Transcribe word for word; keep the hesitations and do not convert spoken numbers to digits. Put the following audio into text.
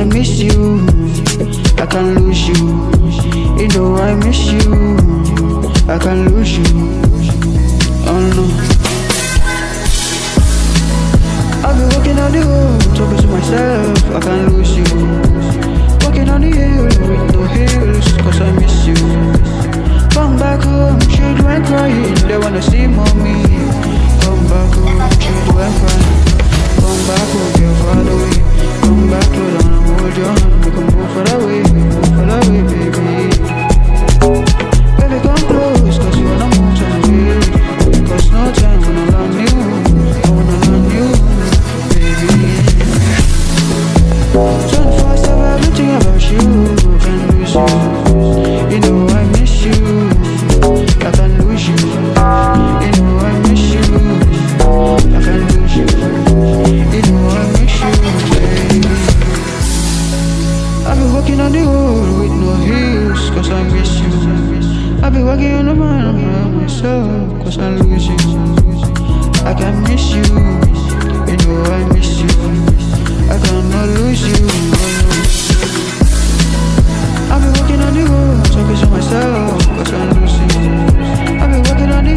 miss you, I can't lose you. You know I miss you, I can't lose you. Oh no. I've been walking on the road, talking to myself, I can't lose you. Walking on the hill with no hills, cause I miss you. Come back home, children crying, they wanna see mommy. Come back home, children crying. Come back home, you're far away. Come back close and I'll hold your hand. We can move far away, move far away, baby. Baby, come close, cause you wanna move to me. Cause no time when I love you, I wanna love you, baby. twenty-four seven, I've been thinking about you, can't lose you. You know I miss you, I can't lose you. You know I miss you, I can't lose you. You know I miss you, baby. I've been walking on the road with no heels, cause I miss you. I've been walking on the man around myself, cause I lose you. I can't miss you, you know I miss you. I cannot lose you, I've been walking on the road, talking to myself, cause I lose you. I've been walking on the